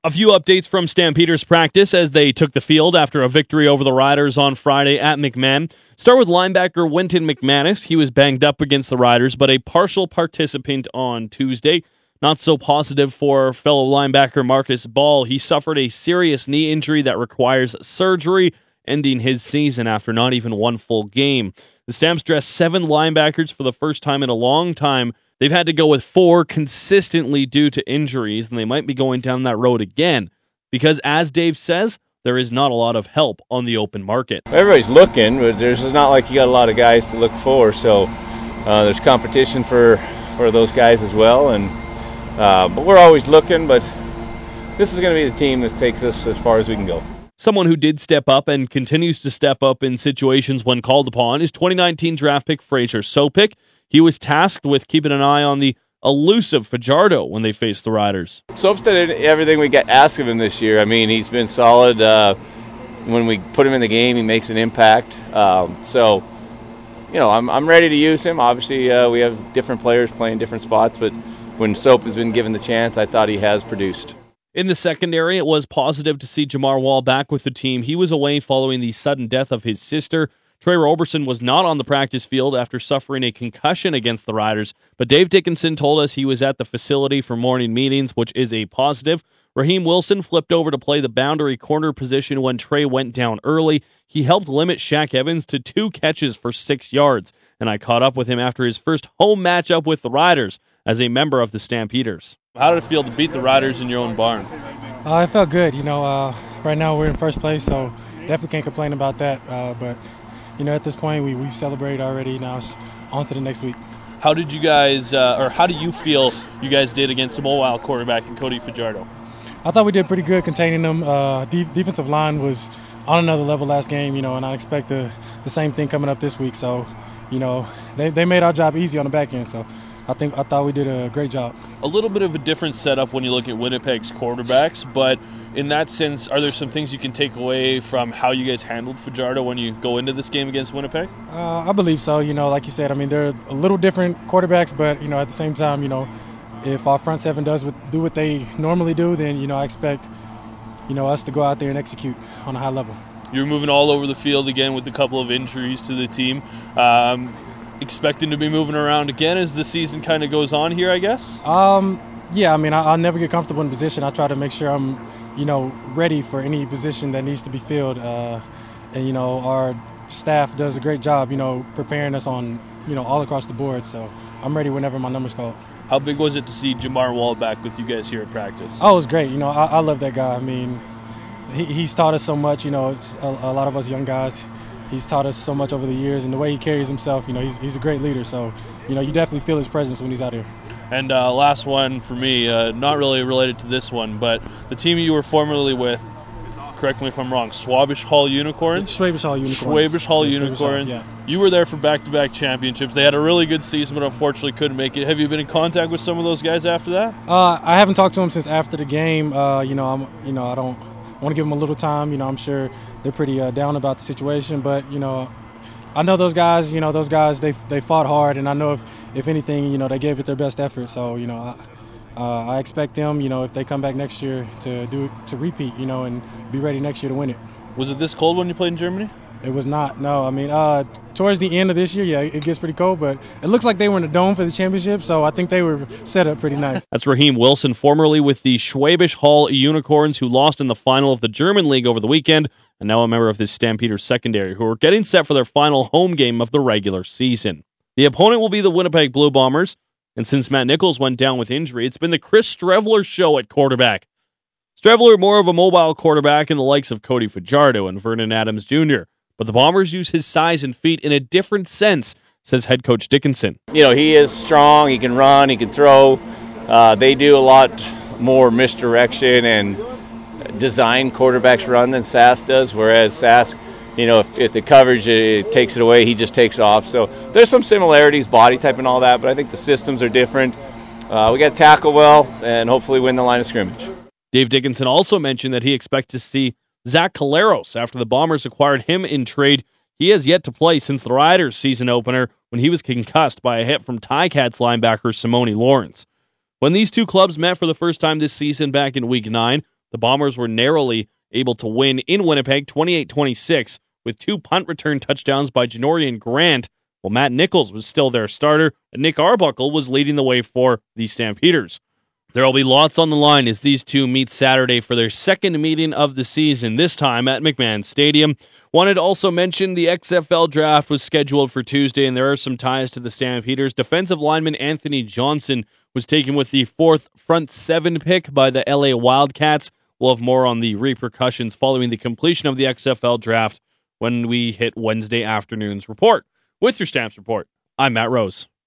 A few updates from Stampeders practice as they took the field after a victory over the Riders on Friday at McMahon. Start with linebacker Wynton McManus. He was banged up against the Riders, but a partial participant on Tuesday. Not so positive for fellow linebacker Marcus Ball. He suffered a serious knee injury that requires surgery, ending his season after not even one full game. The Stamps dressed 7 linebackers for the first time in a long time. They've had to go with 4 consistently due to injuries, and they might be going down that road again because, as Dave says, there is not a lot of help on the open market. Everybody's looking, but there's not like you got a lot of guys to look for, so there's competition for those guys as well. But we're always looking, but this is going to be the team that takes us as far as we can go. Someone who did step up and continues to step up in situations when called upon is 2019 draft pick Fraser Sopik. He was tasked with keeping an eye on the elusive Fajardo when they faced the Riders. Soap's done everything we get asked of him this year. I mean, he's been solid. When we put him in the game, he makes an impact. So, I'm ready to use him. Obviously, we have different players playing different spots, but when Soap has been given the chance, I thought he has produced. In the secondary, it was positive to see Jamar Wall back with the team. He was away following the sudden death of his sister. Trey Roberson was not on the practice field after suffering a concussion against the Riders, but Dave Dickinson told us he was at the facility for morning meetings, which is a positive. Raheem Wilson flipped over to play the boundary corner position when Trey went down early. He helped limit Shaq Evans to 2 catches for 6 yards, and I caught up with him after his first home matchup with the Riders as a member of the Stampeders. How did it feel to beat the Riders in your own barn? It felt good. Right now we're in first place, so definitely can't complain about that. But at this point, we've celebrated already. Now it's on to the next week. How did you guys, or how do you feel you guys did against the mobile quarterback in Cody Fajardo? I thought we did pretty good containing them. Defensive line was on another level last game, and I expect the same thing coming up this week. So, they made our job easy on the back end. So I thought we did a great job. A little bit of a different setup when you look at Winnipeg's quarterbacks, but in that sense, are there some things you can take away from how you guys handled Fajardo when you go into this game against Winnipeg? I believe so. Like you said, they're a little different quarterbacks, but at the same time, if our front seven does do what they normally do, then I expect us to go out there and execute on a high level. You're moving all over the field again with a couple of injuries to the team. Expecting to be moving around again as the season kind of goes on here, I guess? Yeah, I'll never get comfortable in position. I try to make sure I'm, ready for any position that needs to be filled. And our staff does a great job, preparing us on, all across the board. So I'm ready whenever my number's called. How big was it to see Jamar Wall back with you guys here at practice? Oh, it was great. I love that guy. He's taught us so much, it's a lot of us young guys. He's taught us so much over the years, and the way he carries himself, he's a great leader. So, you definitely feel his presence when he's out here. And last one for me, not really related to this one, but the team you were formerly with, correct me if I'm wrong, Schwabish Hall Unicorns? Schwabish Hall Unicorns. Schwabish Hall Unicorns. Yeah. You were there for back-to-back championships. They had a really good season, but unfortunately couldn't make it. Have you been in contact with some of those guys after that? I haven't talked to them since after the game. I don't want to give them a little time. I'm sure they're pretty down about the situation, but I know those guys. Those guys they fought hard, and I know if anything, they gave it their best effort. So I expect them, if they come back next year to repeat, and be ready next year to win it. Was it this cold when you played in Germany? It was not. No, towards the end of this year, yeah, it gets pretty cold, but it looks like they were in the dome for the championship, so I think they were set up pretty nice. That's Raheem Wilson, formerly with the Schwabish Hall Unicorns, who lost in the final of the German League over the weekend, and now a member of the Stampeders secondary, who are getting set for their final home game of the regular season. The opponent will be the Winnipeg Blue Bombers, and since Matt Nichols went down with injury, it's been the Chris Streveler show at quarterback. Streveler more of a mobile quarterback in the likes of Cody Fajardo and Vernon Adams Jr., but the Bombers use his size and feet in a different sense, says head coach Dickinson. He is strong, he can run, he can throw. They do a lot more misdirection and design quarterbacks run than Sass does, whereas Sass, if the coverage it takes it away, he just takes off. So there's some similarities, body type and all that, but I think the systems are different. We got to tackle well and hopefully win the line of scrimmage. Dave Dickinson also mentioned that he expects to see Zach Collaros after the Bombers acquired him in trade. He has yet to play since the Riders' season opener when he was concussed by a hit from Ticats linebacker Simone Lawrence. When these two clubs met for the first time this season back in Week 9, The Bombers were narrowly able to win in Winnipeg 28-26 with 2 punt return touchdowns by Janorian Grant, while Matt Nichols was still their starter, and Nick Arbuckle was leading the way for the Stampeders. There will be lots on the line as these two meet Saturday for their second meeting of the season, this time at McMahon Stadium. Wanted to also mention the XFL draft was scheduled for Tuesday, and there are some ties to the Stampeders. Defensive lineman Anthony Johnson was taken with the 4th front 7 pick by the LA Wildcats. We'll have more on the repercussions following the completion of the XFL draft when we hit Wednesday afternoon's report. With your Stamps Report, I'm Matt Rose.